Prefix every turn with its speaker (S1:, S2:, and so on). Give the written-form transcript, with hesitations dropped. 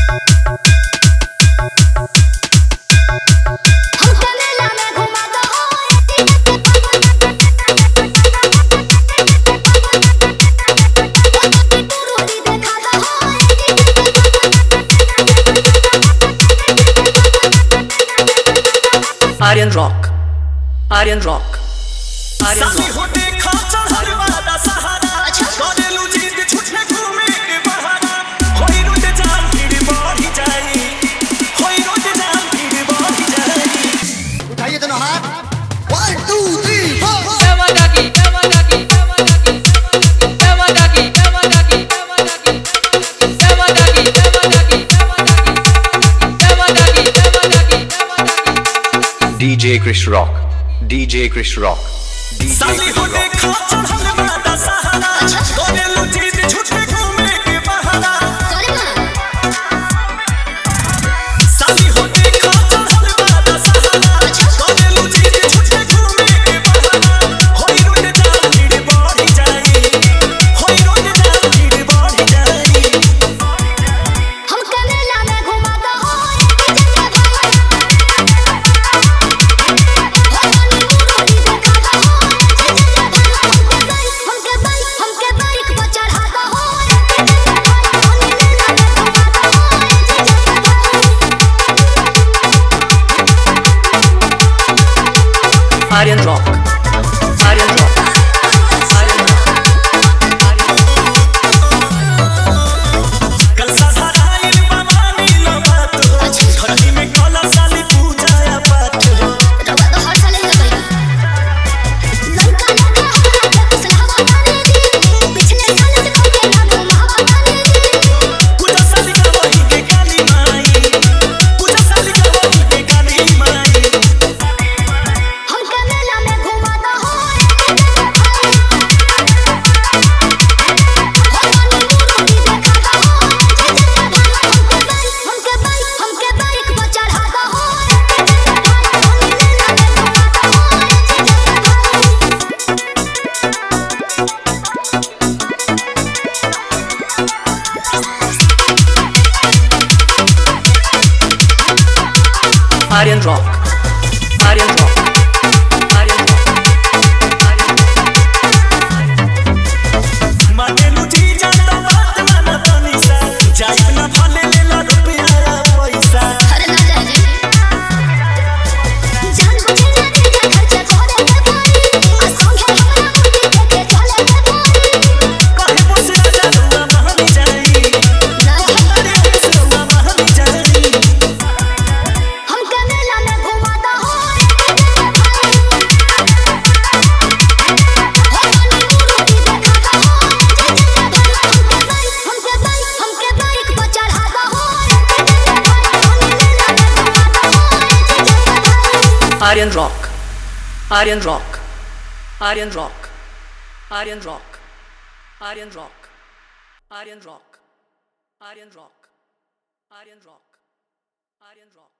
S1: Aryan Rock, Aryan Rock, Aryan Rock.
S2: उठाइए दोनों हाथ 1 2 3 4
S3: DJ Chris Rock, DJ Chris Rock, DJ Chris Rock.
S1: Aryan Rock, Aryan Rock, Aryan Rock.
S4: कल साधारण मामानी न बात घड़ी में कला साली पूजा या पाठ
S5: रवा तो हर साल ही लगेगा लड़का लड़का सलावा मारे दी पिछले साल से कोके नाम महावाली
S4: पूजा साली का वही के काली माई पूजा साली का वही के काली माई
S5: हमका मेला में घुमाता हो हमके बाइक पर चढ़ाता हो
S1: Aryan Rock, Aryan Rock, Aryan Rock, Aryan Rock.
S4: मानेलु जी जाता बात माना तनी सा जाई ना भले लेला रुपया या पैसा
S5: अरे ना जाए जी जान बुझे जाने का खर्चा करे के भाई आ संगे हमरा मुट्ठी के चले के भाई
S4: कहे मुझसे जानुआ महली जाई अरे सुना महली जाई
S5: हमका मेला में घुमाता हो हमके बाइक पर चढ़ाता हो
S1: Aryan Rock, Aryan Rock, Aryan Rock, Aryan Rock, Aryan Rock, Aryan Rock, Aryan Rock, Aryan Rock, Aryan Rock.